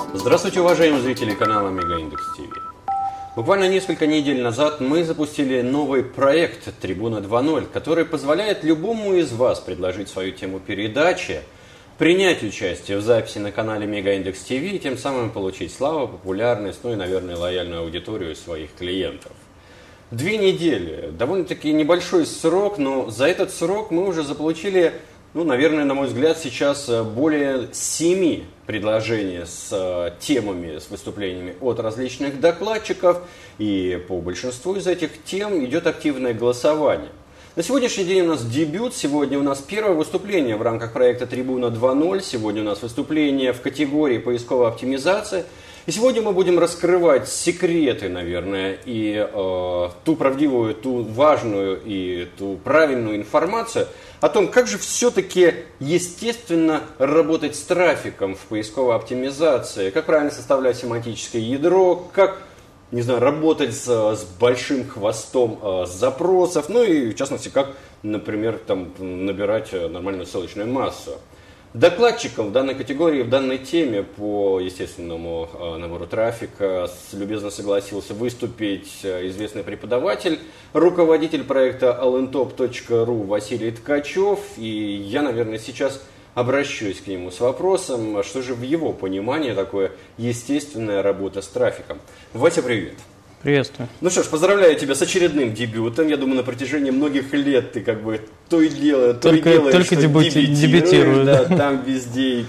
Здравствуйте, уважаемые зрители канала Мегаиндекс ТВ. Буквально несколько недель назад мы запустили новый проект «Трибуна 2.0», который позволяет любому из вас предложить свою тему передачи, принять участие в записи на канале Мегаиндекс ТВ и тем самым получить славу, популярность, ну и, наверное, лояльную аудиторию своих клиентов. 2 недели. Довольно-таки небольшой срок, но за этот срок мы уже заполучили, наверное, на мой взгляд, сейчас более 7 предложений с темами, с выступлениями от различных докладчиков. И по большинству из этих тем идет активное голосование. На сегодняшний день у нас дебют. Сегодня у нас первое выступление в рамках проекта «Трибуна 2.0». Сегодня у нас выступление в категории поисковой оптимизации. И сегодня мы будем раскрывать секреты, наверное, и ту правдивую, ту важную и ту правильную информацию о том, как же все-таки естественно работать с трафиком в поисковой оптимизации, как правильно составлять семантическое ядро, как, работать с большим хвостом запросов, и в частности, как, например, набирать нормальную ссылочную массу. Докладчиком в данной категории, в данной теме по естественному набору трафика любезно согласился выступить известный преподаватель, руководитель проекта allintop.ru Василий Ткачев. И я, наверное, сейчас обращусь к нему с вопросом, что же в его понимании такое естественная работа с трафиком. Вася, привет. Приветствую. Ну что ж, поздравляю тебя с очередным дебютом. Я думаю, на протяжении многих лет ты то и делаешь, только дебютируешь, да, там везде, и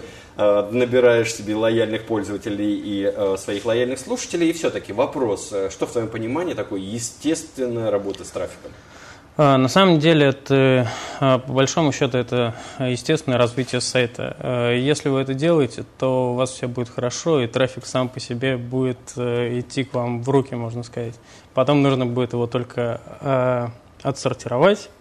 набираешь себе лояльных пользователей и своих лояльных слушателей. И все-таки вопрос, что в твоем понимании такое естественная работа с трафиком? На самом деле, это, по большому счету, это естественное развитие сайта. Если вы это делаете, то у вас все будет хорошо, и трафик сам по себе будет идти к вам в руки, можно сказать. Потом нужно будет его только отсортировать,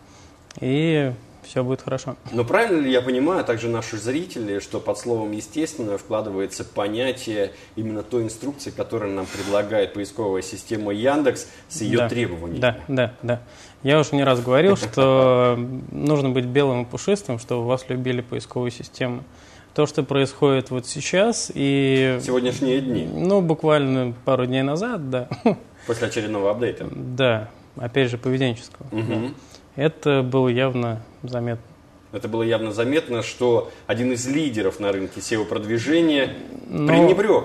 и все будет хорошо. Но правильно ли я понимаю, также наши зрители, что под словом «естественно» вкладывается понятие именно той инструкции, которую нам предлагает поисковая система Яндекс с ее требованиями? Да. Я уже не раз говорил, что нужно быть белым и пушистым, чтобы вас любили поисковые системы. То, что происходит вот сейчас и... Сегодняшние дни? Буквально пару дней назад, да. После очередного апдейта? Да, опять же, поведенческого. Угу. Это было явно заметно. Это было явно заметно, что один из лидеров на рынке SEO-продвижения пренебрег.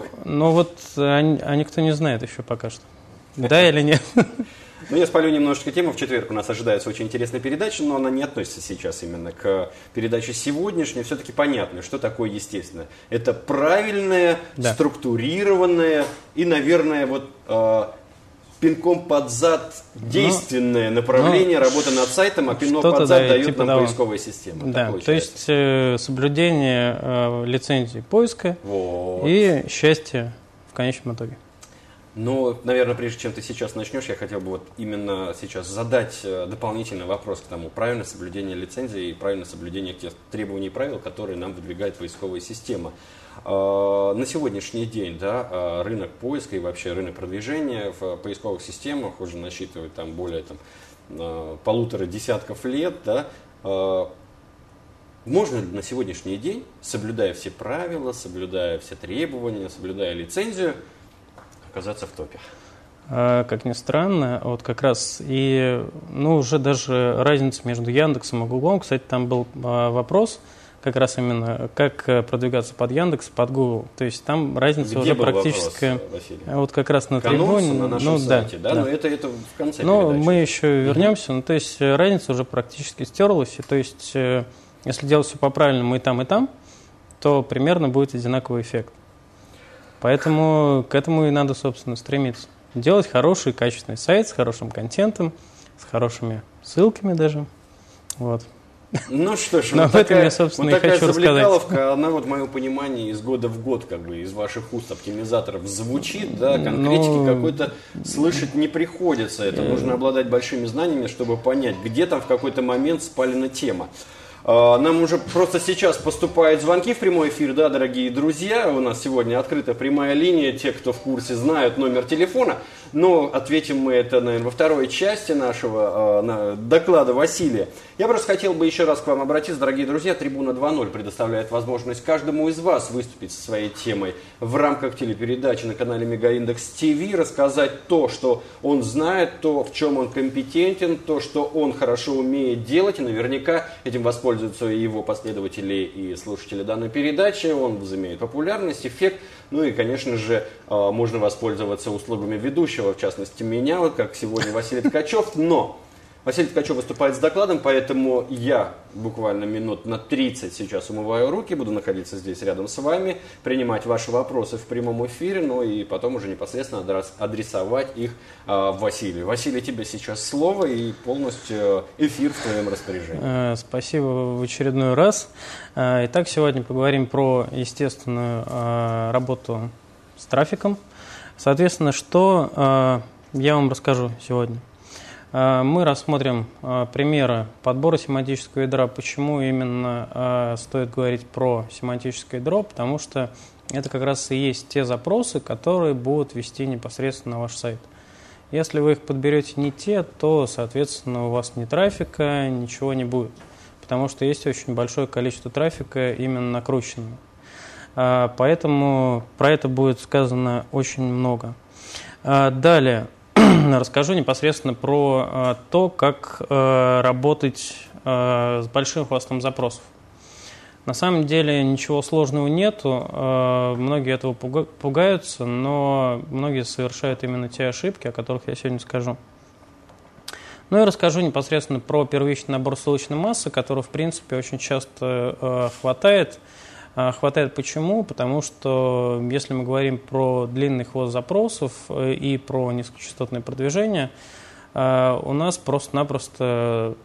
А никто не знает еще пока что. Да или нет? Я спалю немножечко тему. В четверг у нас ожидается очень интересная передача, но она не относится сейчас именно к передаче сегодняшней. Все-таки понятно, что такое естественно. Это правильное, структурированное и, наверное, пинком под зад действенное направление работы над сайтом, а пинок под зад дает нам поисковая система. Да, то есть соблюдение лицензии поиска и счастье в конечном итоге. Но, наверное, прежде чем ты сейчас начнешь, я хотел бы именно сейчас задать дополнительный вопрос к тому, правильное соблюдение лицензии и правильное соблюдение тех требований и правил, которые нам выдвигает поисковая система. На сегодняшний день рынок поиска и вообще рынок продвижения в поисковых системах уже насчитывает более 1,5 десятков лет. Можно ли на сегодняшний день, соблюдая все правила, соблюдая все требования, соблюдая лицензию, оказаться в топе? Как ни странно, как раз уже даже разница между Яндексом и Гуглом, кстати, там был вопрос, как раз именно, как продвигаться под Яндекс, под Google. То есть там разница уже практически как раз на трибуне. На нашем сайте, да? Но это в конце передачи. Мы еще вернемся. То есть разница уже практически стерлась. То есть если делать все по-правильному и там, то примерно будет одинаковый эффект. Поэтому к этому и надо, собственно, стремиться. Делать хороший, качественный сайт с хорошим контентом, с хорошими ссылками даже. Ну что ж, об этом я, собственно, и хочу рассказать. Она, в моем понимании, из года в год, из ваших уст оптимизаторов звучит, конкретики какой-то слышать не приходится. Это нужно обладать большими знаниями, чтобы понять, где там в какой-то момент спалена тема. Нам уже просто сейчас поступают звонки в прямой эфир, да, дорогие друзья. У нас сегодня открыта прямая линия. Те, кто в курсе, знают номер телефона. Но ответим мы это, наверное, во второй части нашего доклада Василия. Я просто хотел бы еще раз к вам обратиться, дорогие друзья. Трибуна 2.0 предоставляет возможность каждому из вас выступить со своей темой в рамках телепередачи на канале Мегаиндекс ТВ, рассказать то, что он знает, то, в чем он компетентен, то, что он хорошо умеет делать, и наверняка этим воспользуются и его последователи, и слушатели данной передачи. Он возымеет популярность, эффект. Ну и, конечно же, можно воспользоваться услугами ведущего, в частности меня, вот как сегодня Василий Ткачев. Но Василий Ткачев выступает с докладом, поэтому я буквально минут на 30 сейчас умываю руки, буду находиться здесь рядом с вами, принимать ваши вопросы в прямом эфире, ну и потом уже непосредственно адресовать их Василию. Василий, тебе сейчас слово и полностью эфир в твоем распоряжении. Спасибо в очередной раз. Итак, сегодня поговорим про естественную работу с трафиком. Соответственно, что я вам расскажу сегодня. Мы рассмотрим примеры подбора семантического ядра. Почему именно стоит говорить про семантическое ядро? Потому что это как раз и есть те запросы, которые будут вести непосредственно на ваш сайт. Если вы их подберете не те, то, соответственно, у вас ни трафика, ничего не будет. Потому что есть очень большое количество трафика именно накрученного. Поэтому про это будет сказано очень много. Далее. Расскажу непосредственно про то, как работать с большим хвостом запросов. На самом деле ничего сложного нету, многие этого пугаются, но многие совершают именно те ошибки, о которых я сегодня скажу. Ну и расскажу непосредственно про первичный набор ссылочной массы, который в принципе очень часто хватает. Хватает почему? Потому что если мы говорим про длинный хвост запросов и про низкочастотное продвижение, у нас просто-напросто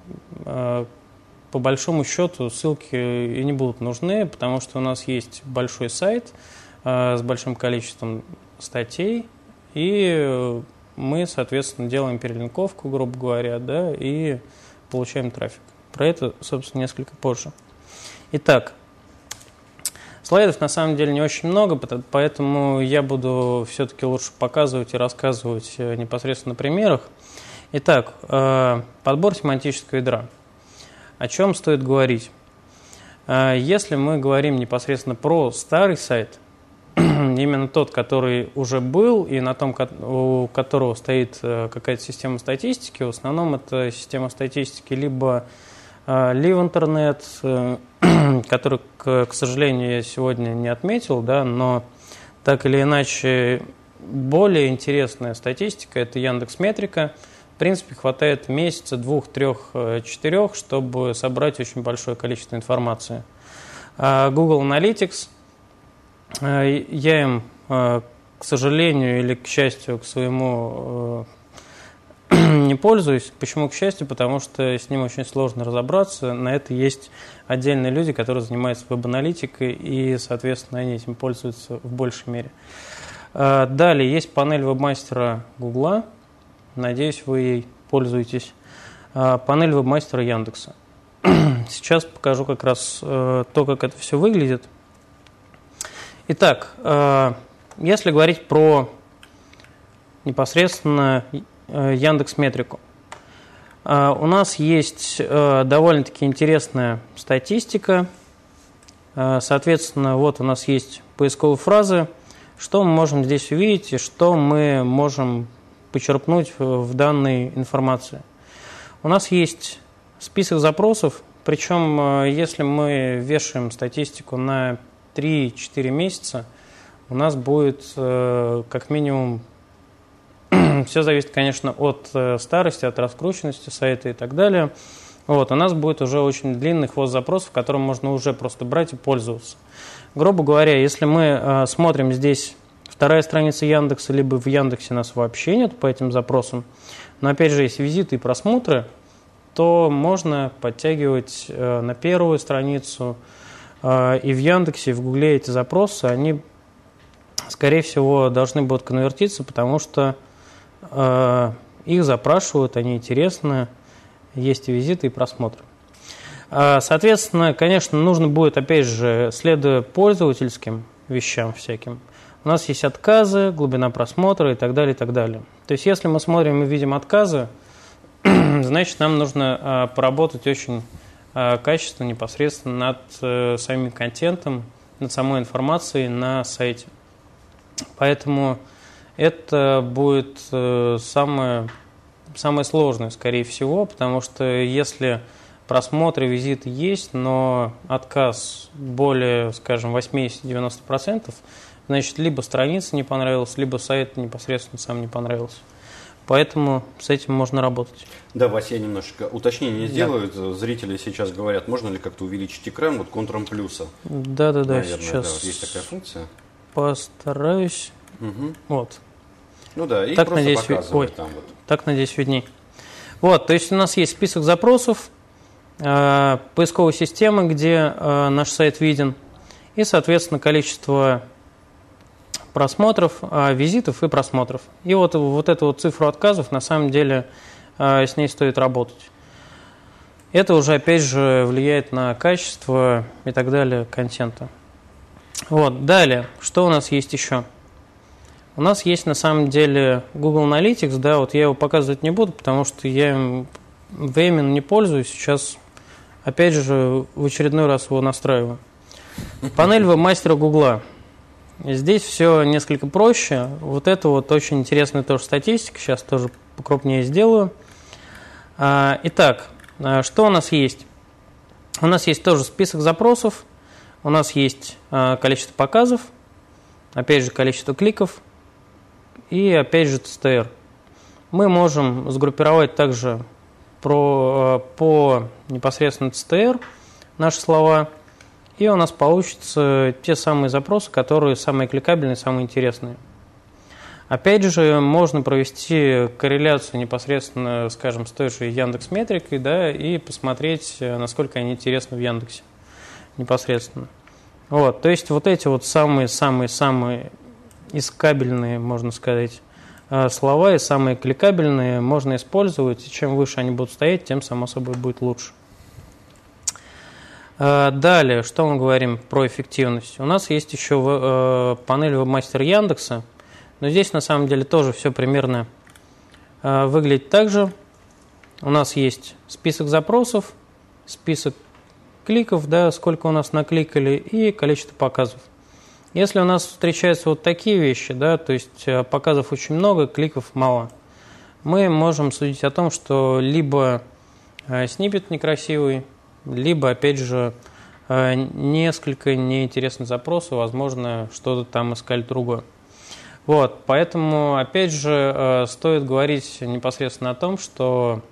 по большому счету ссылки и не будут нужны, потому что у нас есть большой сайт с большим количеством статей, и мы, соответственно, делаем перелинковку, грубо говоря, да, и получаем трафик. Про это, собственно, несколько позже. Итак, слайдов на самом деле не очень много, поэтому я буду все-таки лучше показывать и рассказывать непосредственно на примерах. Итак, подбор семантического ядра. О чем стоит говорить? Если мы говорим непосредственно про старый сайт, именно тот, который уже был и на том, у которого стоит какая-то система статистики, в основном это система статистики либо Live Internet, который, к сожалению, я сегодня не отметил, да, но так или иначе более интересная статистика – это Яндекс.Метрика. В принципе, хватает месяца, 2, 3, 4, чтобы собрать очень большое количество информации. Google Analytics, я им, к сожалению или к счастью, к своему не пользуюсь. Почему к счастью? Потому что с ним очень сложно разобраться. На это есть отдельные люди, которые занимаются веб-аналитикой, и, соответственно, они этим пользуются в большей мере. Далее есть панель вебмастера Гугла. Надеюсь, вы ей пользуетесь. Панель вебмастера Яндекса. Сейчас покажу как раз то, как это все выглядит. Итак, если говорить про непосредственно Яндекс.Метрику. У нас есть довольно-таки интересная статистика. Соответственно, вот у нас есть поисковые фразы. Что мы можем здесь увидеть и что мы можем почерпнуть в данной информации? У нас есть список запросов, причем если мы вешаем статистику на 3-4 месяца, у нас будет как минимум, все зависит, конечно, от старости, от раскрученности сайта и так далее. Вот, у нас будет уже очень длинный хвост запросов, которым можно уже просто брать и пользоваться. Грубо говоря, если мы смотрим здесь вторая страница Яндекса, либо в Яндексе нас вообще нет по этим запросам, но опять же есть визиты и просмотры, то можно подтягивать на первую страницу. И в Яндексе, и в Гугле эти запросы, они, скорее всего, должны будут конвертиться, потому что их запрашивают, они интересны, есть и визиты, и просмотры. Соответственно, конечно, нужно будет, опять же, следуя пользовательским вещам всяким, у нас есть отказы, глубина просмотра и так далее, и так далее. То есть, если мы смотрим и видим отказы, значит, нам нужно поработать очень качественно, непосредственно над самим контентом, над самой информацией на сайте. Поэтому это будет самое сложное, скорее всего, потому что если просмотры, визиты есть, но отказ более, скажем, 80-90%, значит, либо страница не понравилась, либо сайт непосредственно сам не понравился. Поэтому с этим можно работать. Да, Вася, я немножко уточнение сделаю. Да. Зрители сейчас говорят, можно ли как-то увеличить экран вот контуром плюса. Да, наверное, сейчас. Да, вот есть такая функция. Постараюсь. Угу. Вот. Ну да, и так, просто надеюсь, показывать там вот. Так, надеюсь, видней. Вот, то есть у нас есть список запросов, поисковой системы, где наш сайт виден, и, соответственно, количество просмотров, визитов и просмотров. И вот эту вот цифру отказов, на самом деле, с ней стоит работать. Это уже, опять же, влияет на качество и так далее контента. Вот, далее, что у нас есть еще? У нас есть, на самом деле, Google Analytics, да, вот я его показывать не буду, потому что я им временно не пользуюсь, сейчас, опять же, в очередной раз его настраиваю. Панель веб-мастера Google. Здесь все несколько проще. Вот это вот очень интересная тоже статистика. Сейчас тоже покрупнее сделаю. Итак, что у нас есть? У нас есть тоже список запросов. У нас есть количество показов. Опять же, количество кликов. И опять же, TSTR. Мы можем сгруппировать также по непосредственно TSTR наши слова. И у нас получатся те самые запросы, которые самые кликабельные, самые интересные. Опять же, можно провести корреляцию непосредственно, скажем, с той же Яндекс.Метрикой, да, и посмотреть, насколько они интересны в Яндексе непосредственно. Вот, то есть вот эти вот самые-самые-самые искабельные, можно сказать, слова и самые кликабельные можно использовать. И чем выше они будут стоять, тем, само собой, будет лучше. Далее, что мы говорим про эффективность? У нас есть еще панель веб-мастер Яндекса, но здесь на самом деле тоже все примерно выглядит так же. У нас есть список запросов, список кликов, да, сколько у нас накликали, и количество показов. Если у нас встречаются вот такие вещи, да, то есть показов очень много, кликов мало, мы можем судить о том, что либо сниппет некрасивый, либо, опять же, несколько неинтересных запросов, возможно, что-то там искали другое. Вот, поэтому, опять же, стоит говорить непосредственно о том, что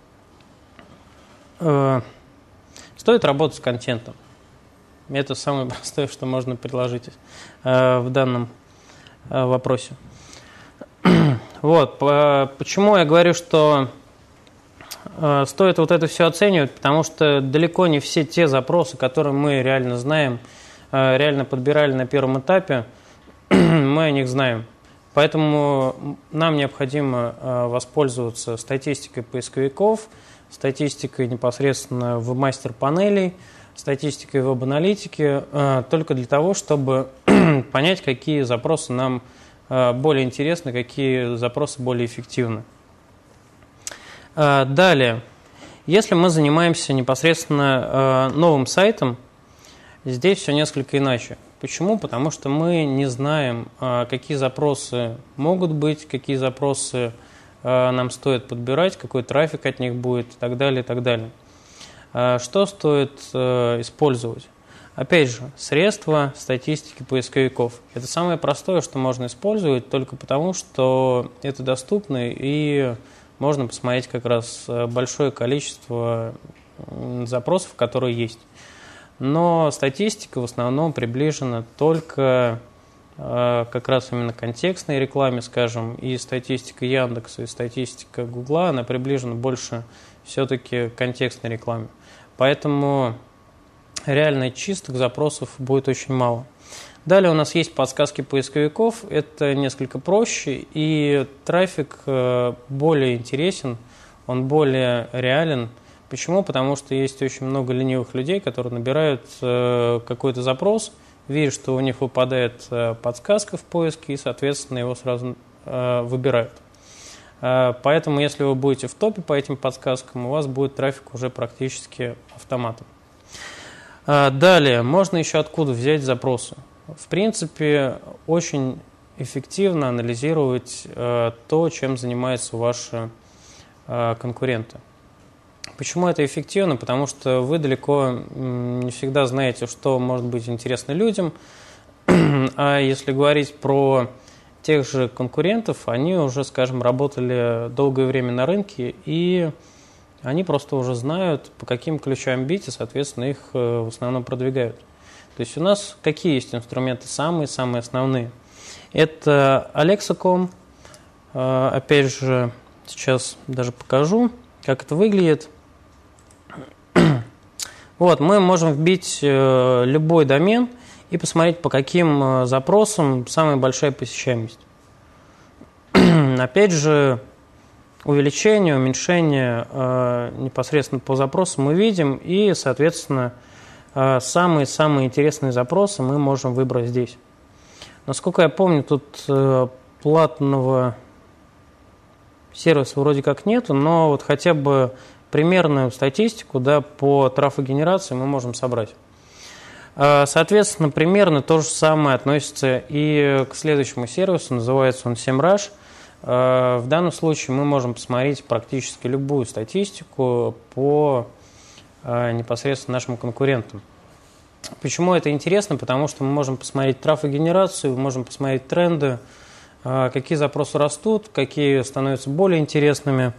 стоит работать с контентом. Это самое простое, что можно предложить в данном вопросе. Вот, почему я говорю, что стоит вот это все оценивать, потому что далеко не все те запросы, которые мы реально знаем, реально подбирали на первом этапе, мы о них знаем. Поэтому нам необходимо воспользоваться статистикой поисковиков, статистикой непосредственно веб-мастер-панелей, статистикой веб-аналитики, только для того, чтобы понять, какие запросы нам более интересны, какие запросы более эффективны. Далее, если мы занимаемся непосредственно новым сайтом, здесь все несколько иначе. Почему? Потому что мы не знаем, какие запросы могут быть, какие запросы нам стоит подбирать, какой трафик от них будет и так далее, и так далее. Что стоит использовать? Опять же, средства статистики поисковиков. Это самое простое, что можно использовать, только потому, что это доступно и можно посмотреть как раз большое количество запросов, которые есть. Но статистика в основном приближена только как раз именно контекстной рекламе, скажем, и статистика Яндекса, и статистика Гугла, она приближена больше все-таки к контекстной рекламе. Поэтому реально чистых запросов будет очень мало. Далее у нас есть подсказки поисковиков. Это несколько проще, и трафик более интересен, он более реален, Почему? Потому что есть очень много ленивых людей, которые набирают какой-то запрос, видят, что у них выпадает подсказка в поиске, и, соответственно, его сразу выбирают. Поэтому, если вы будете в топе по этим подсказкам, у вас будет трафик уже практически автоматом. Далее, можно еще откуда взять запросы. В принципе, очень эффективно анализировать то, чем занимаются ваши конкуренты. Почему это эффективно? Потому что вы далеко не всегда знаете, что может быть интересно людям. А если говорить про тех же конкурентов, они уже, скажем, работали долгое время на рынке, и они просто уже знают, по каким ключам бить, и, соответственно, их в основном продвигают. То есть у нас какие есть инструменты самые-самые основные? Это Alexa.com. Опять же, сейчас даже покажу, как это выглядит. Вот, мы можем вбить любой домен и посмотреть, по каким запросам самая большая посещаемость. Опять же, увеличение, уменьшение непосредственно по запросу мы видим, и, соответственно, самые-самые интересные запросы мы можем выбрать здесь. Насколько я помню, тут платного сервиса вроде как нету, но вот хотя бы примерную статистику, да, по трафогенерации мы можем собрать. Соответственно, примерно то же самое относится и к следующему сервису, называется он SEMrush. В данном случае мы можем посмотреть практически любую статистику по непосредственно нашим конкурентам. Почему это интересно? Потому что мы можем посмотреть трафогенерацию, можем посмотреть тренды, какие запросы растут, какие становятся более интересными.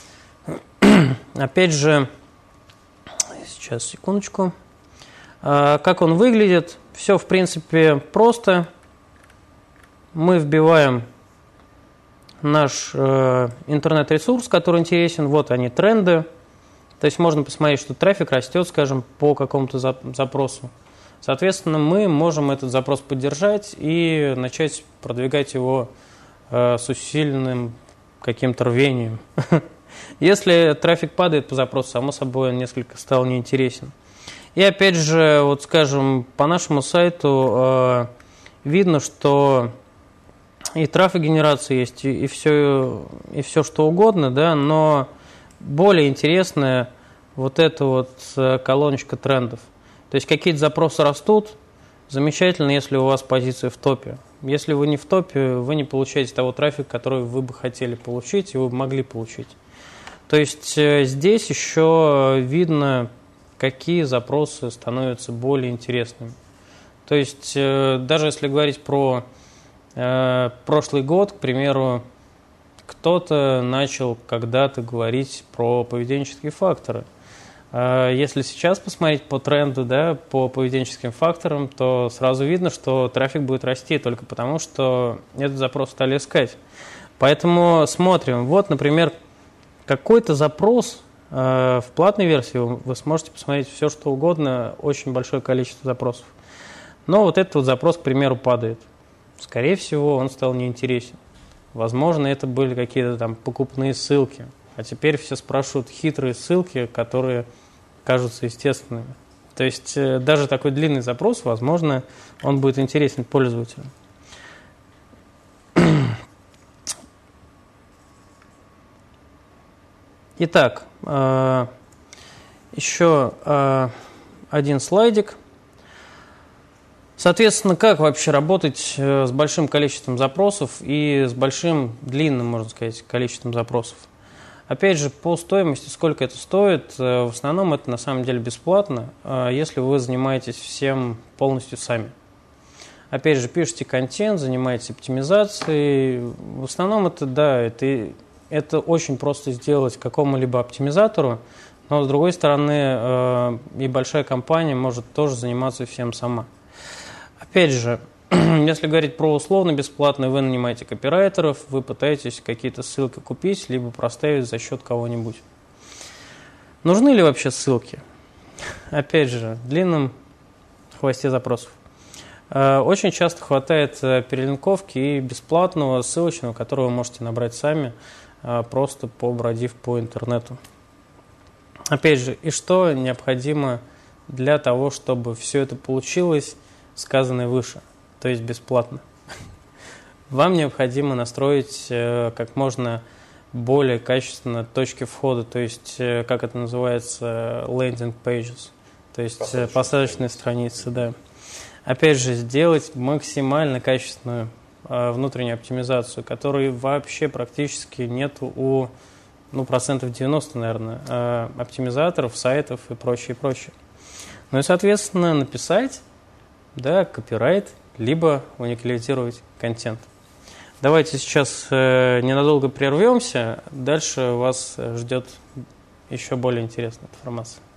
Опять же, сейчас, секундочку. Как он выглядит? Все, в принципе, просто. Мы вбиваем наш интернет-ресурс, который интересен. Вот они, тренды. То есть можно посмотреть, что трафик растет, скажем, по какому-то запросу. Соответственно, мы можем этот запрос поддержать и начать продвигать его с усиленным каким-то рвением. Если трафик падает по запросу, само собой, он несколько стал неинтересен. И опять же, вот скажем, по нашему сайту видно, что и трафогенерация есть, и все что угодно, да, но более интересная вот эта вот колоночка трендов. То есть какие-то запросы растут, замечательно, если у вас позиция в топе. Если вы не в топе, вы не получаете того трафика, который вы бы хотели получить, и вы могли получить. То есть здесь еще видно, какие запросы становятся более интересными. То есть даже если говорить про прошлый год, к примеру, кто-то начал когда-то говорить про поведенческие факторы. Если сейчас посмотреть по тренду, да, по поведенческим факторам, то сразу видно, что трафик будет расти только потому, что этот запрос стали искать. Поэтому смотрим. Вот, например, какой-то запрос в платной версии, вы сможете посмотреть все, что угодно, очень большое количество запросов. Но вот этот вот запрос, к примеру, падает. Скорее всего, он стал неинтересен. Возможно, это были какие-то там покупные ссылки. А теперь все спрашивают хитрые ссылки, которые кажутся естественными. То есть даже такой длинный запрос, возможно, он будет интересен пользователю. Итак, еще один слайдик. Соответственно, как вообще работать с большим количеством запросов и с большим, длинным, можно сказать, количеством запросов? Опять же, по стоимости, сколько это стоит, в основном это на самом деле бесплатно, если вы занимаетесь всем полностью сами. Опять же, пишете контент, занимаетесь оптимизацией. В основном это, да, это очень просто сделать какому-либо оптимизатору, но с другой стороны и большая компания может тоже заниматься всем сама. Опять же, если говорить про условно-бесплатно, вы нанимаете копирайтеров, вы пытаетесь какие-то ссылки купить, либо проставить за счет кого-нибудь. Нужны ли вообще ссылки? Опять же, в длинном хвосте запросов. Очень часто хватает перелинковки и бесплатного ссылочного, который вы можете набрать сами, просто побродив по интернету. Опять же, и что необходимо для того, чтобы все это получилось, сказанное выше, то есть бесплатно? Вам необходимо настроить как можно более качественно точки входа, то есть, как это называется, landing pages, то есть посадочные страницы, да. Опять же, сделать максимально качественную внутреннюю оптимизацию, которой вообще практически нет у, процентов 90, наверное, оптимизаторов, сайтов и прочее, прочее. Ну и, соответственно, написать, да, копирайт, либо уникализировать контент. Давайте сейчас ненадолго прервемся, дальше вас ждет еще более интересная информация.